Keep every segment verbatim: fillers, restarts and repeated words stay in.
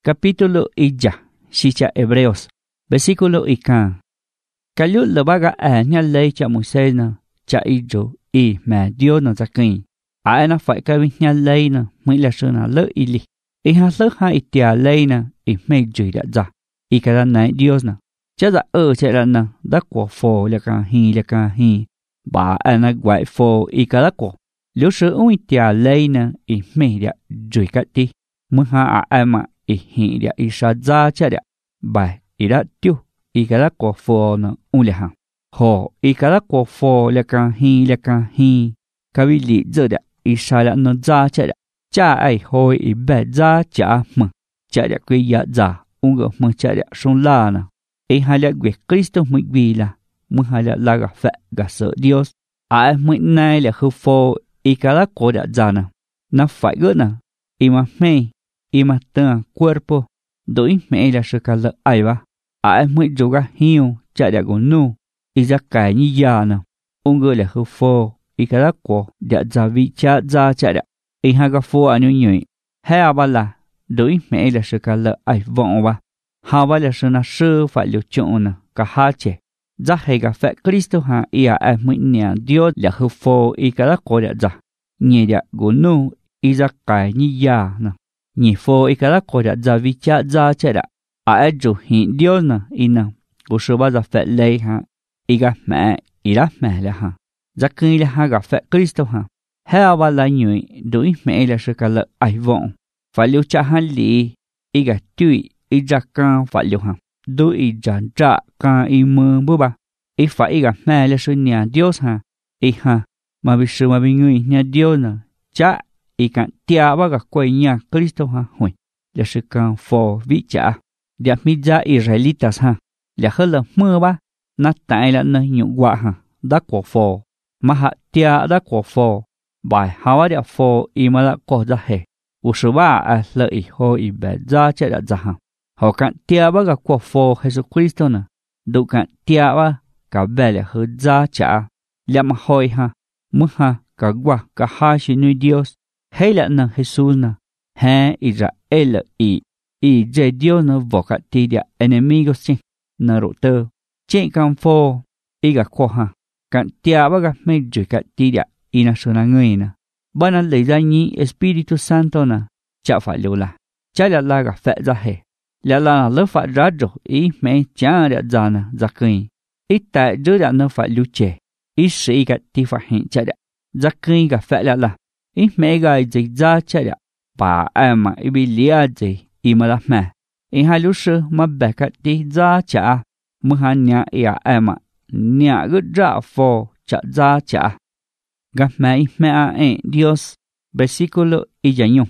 Capítulo illa, Shicha Hebreos, versículo ikan. Kalut lo baga a nya lei cha Moisés na, cha ijo i mà Dios na zakin. A na phải ka nya lei na, mới là sự na lỡ ili. I ha lỡ ha itia lei na, i mei jui da za. I ka da nai Dios na. Cha za ơ cha da na, da kwa fo le ka hi le ka hi. Ba a na gwai fo i ka da kwa. Liu sự ung itia lei na, i mei da jui ka ti. Mới ha a a ma i hi da i sa za cha da. Ba i da tiêu. I ka da kwa fo na ung le ha. Ho i ka da kwa fo le ka hi le ka hi. Ka vi li zơ da i sa da no za cha da. Cha ai hoi i bè za cha mừng. Cha da quy ya za. Ung gỡ mừng cha da sông la na. I ha da quy Cristo mực vi la. Mừng ha da la ga phẹ ga sợ Dios. Ai mực nai là khư fo. I ka da kwa da za na. Na phải gỡ na. I ma mei. I ma tâng cuerpo. Doi mei là sự ka lợ ai ba. Ai mực dô ga hiu. Cha da gõ nu. I za kai như ya na. Ung gỡ là khư fo. I ka da kwa da za vi cha za cha da. I ha ga fo anu nhụy. Hai ba là. Doi mei là sự ka lợ ai vọng ba. Ha ba là sự na sư phải liu chọn na. Ka ha che. Za hay ga phẹ Cristo ha. I a ai mực nhà Dios là khư fo. I ka da kwa da za. Nhẹ da gõ nu. I za kai như ya na. Nhẹ fo i ka da kwa da za vi cha za cha da. Ai dù hiện Dios na. I na. Gõ sư ba za phẹ lei ha. I ga mẹ. I da mẹ là ha. Za kinh là ha ga phẹ Cristo ha. Hai ba là nhụy. Doi mẹ là sự ka lợ ai vọng. Phải liu cha ha li. I ga tùy. I ra can phải liu ha. Doi i ra ra can i mơ bố ba. I phải i ga mẹ là sự nhà Dios ha. I ha. Mà vì sự mà vì người nhà Dios na. Cha. I can tia ba ga quay nhà Cristo ha. Hồi. Là sự can phò vị cha. Điệp mi ra Israelitas ha. Là khơi là mơ ba. Nà tại là nơi nhụ quả ha. Đã quả phò. Mà hạ tia đã quả phò. Bài hawa điệp phò. I mà đã quả ra hệ. Ú sư ba à lợi ý hồ ý bè ra chạy đã ra ha. Họ cạn tia ba ga quả phò Jesus Christo na. Đủ cạn tia ba. Cả bè là hư ra trả. Lẹ mà hồi ha. Mưa ha. Cả quả. Cả hai sư nuôi Dios. Hay là nâng Jesus na. Ha Israel ý. Ý dễ Dios na vô cả tì địa enemigos chinh. Na rộ tơ. Chênh càng phô. Ý gà khô ha. Cạn tia ba ga mê rủi cả tì địa. Ý na sư na người na. Ba na lấy ra nhí Espiritu Santo na. Chả phải liu là. Chả là la gà phẹ ra hề. Là là lớp phải ra rổ. Ý mê chả đã ra na. Ra kinh. Ý tại rửa đã nó phải liu chè. Ý sĩ gà tì phải hiện chả đã. Ra kinh gà phẹ là là. Ý mê gà dì ra chả đã. Bà ai mà ý bị lia dì. Ý mà là mẹ. Ý hai lúc sư mà bè cả tì ra chả. Mưa hà nhà ý à ai mà. Nhà gứt ra phô chả ra chả. Gặp mẹ ý mẹ à ế Dios. Versículo y ya nhung.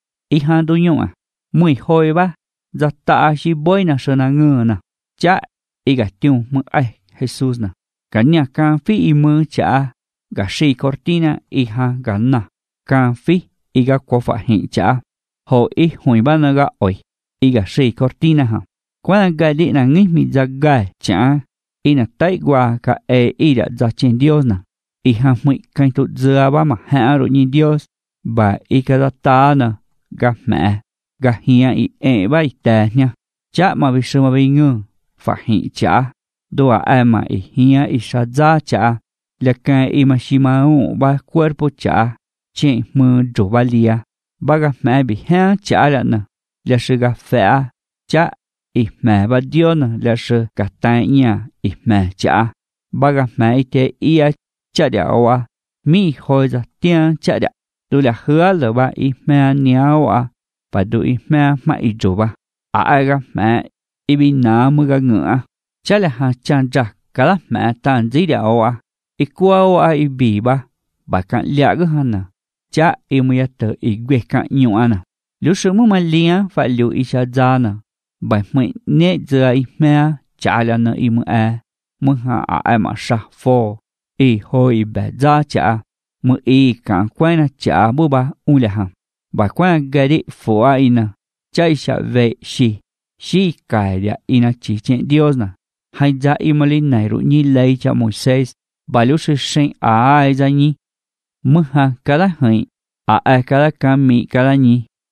Y ha đu nhung à. Mùi hồi ba. Za ta si bôi na sơ na ngơ na. Chá. Y gà tiêu mơ ai. Jesus na. Cả nhà càng phí y mơ chá. Gà si cortina y ha gà na. Càng phí. Y gà quả phá hiện chá. Hồ y hồi ba na gà oi. Y gà si cortina ha. Qua là gà đi na nghi mi za gà chá. Y na tay qua cả e y đã za trên Dios na. Y ha mụi canh tụt dừa ba mà hạ rồi nhìn Dios. Bà y ka da ta na. Gà mẹ. Gà hiya y e ba y tè nha. Chá mà vì sư mà vì ngư. Phá hiện chá. Đô à ai mà y hiya y sa za chá. Là ca y mà si mà ụ ba cuerpo chá. Chê mơ rổ ba lia. Ba gà mẹ bị hạ chá là na. Là sư gà phẹ. Chá. Y mẹ ba Dios na. Là sư gà tai nha. Y mẹ chá. Ba gà mẹ y tê y á. Chá đẻ wa. Mi hồi ra tiên chá đẻ. Đôi là hứa lỡ ba y mẹ nhau à. Và đôi y mẹ mà y rổ ba. À ai gà mẹ y bị ná mơ gà ngựa. Chá là hà chán rạc. Cả là mẹ tàn dĩ đảo à. Y qua à y bì ba. Bà cạn lạ gỡ hẳn à. Chá y mơ tờ y quê cạn nhụ à nà. Lúc sư mơ mà lia phải lưu y xa ra nà. Bà mơ nế dơ y mẹ. Chá là nà y mơ à. Mơ hà à ai mà sạc phô. Y hồi y bè ra chá. Mơ y càng quay na chá bố ba ung lệ hằng. Bà quay gà đi phổ á y na. Chá y xa về xì. Xì cài đĩa y na chỉ trên Dios na. Hay ra y mà linh này rủ nhi lấy cho Moisés. Bà lúc sư sinh á ai ra nhi. Mơ hà cá lá hợi. Á ai cá lá cá mị cá lá nhi.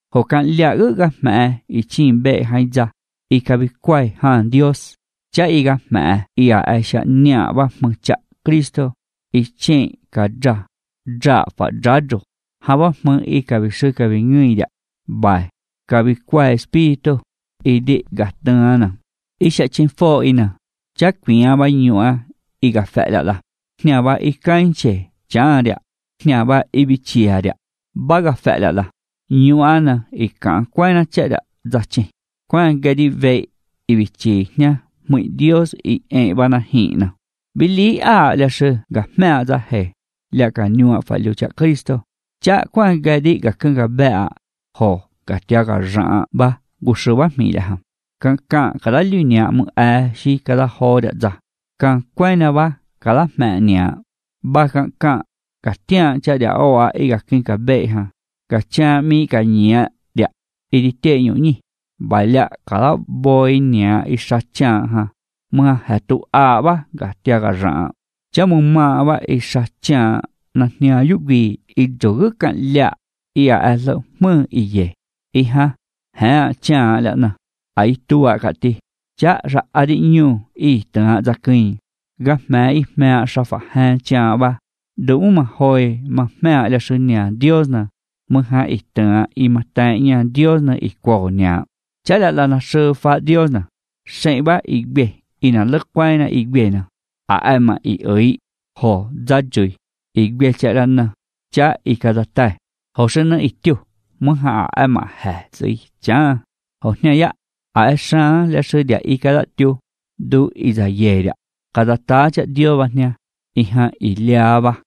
hồ can lia ước gặp mẹ y chim bệ hay ra y cà bị quay hàng Dios cha y gặp mẹ y à ai sẽ nhả và mừng chạ Cristo y chen cả ra ra và ra rồi hà và mừng y cà bị sư cà bị người đã bài cà bị quay Espírito y đi gạt tên nè y sẽ chen phô y nè chắc quý à bao nhiêu à y gặp phải là là nhà ba y canh chế chả đẹp nhà ba y bị chia đẹp ba gặp phải là là nhiều anh nè y càng quay nó chạy đã ra chê quan cái đi về y bị chia nha mỗi Dios y e ba na hiện nè bị lý à là sự gặp mẹ ra hè là cả nhiều phải lưu chắc Cristo chả quan cái đi gặp cưng gặp bè hồ gặp tia gặp rã ba gu sư ba mi là ham càng càng cái đó lưu nhẹ một ai si cái đó hồ đã ra càng quay na ba cái đó mẹ nhẹ ba càng càng cả tiếng cha đã ô à y cả kinh cả bệ ha cả cha mi cả nhẹ đẹp y đi tệ nhũ nhỉ bài lạ cả đó boy nhẹ y sa cha ha mà hệ tụ à ba cả tiếng cả rã cha mùng mà ba y sa cha nè nhẹ giúp gì y chỗ cái lạ y à lâu mơ y về y ha ha cha lạ nè ai tua cả ti cha ra adi nhu y ta ra kinh gặp mẹ y mẹ sa fa ha cha ba đúng mà hồi mà mẹ là sự nhà Dios nè mà hai ít tờ y mà tại nhà Dios nè ít quả nhà chắc là là là sự phá Dios nè sẽ ba ít bề y là lắc quay nè ít bề nè à ai mà ít ấy hồ ra chơi ít bề chắc là nè chắc ít cái đó tai hồ sinh nè ít tiêu mà hai ai mà hè gì chắc hồ nhà ya ai sáng là sự địa ít cái đó tiêu đủ ít ra về đó cái đó ta chắc Dios ba nha ít ha ít lia ba